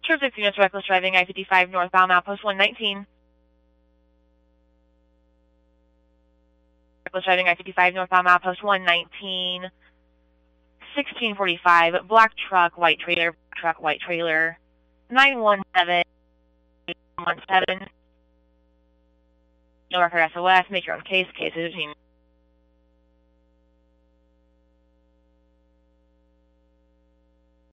Troops 6 units, reckless driving, I-55 northbound, outpost 119. Reckless driving, I-55 northbound, outpost 119. 1645, black truck, white trailer, 917, 17. No record SOS, make your own case is routine.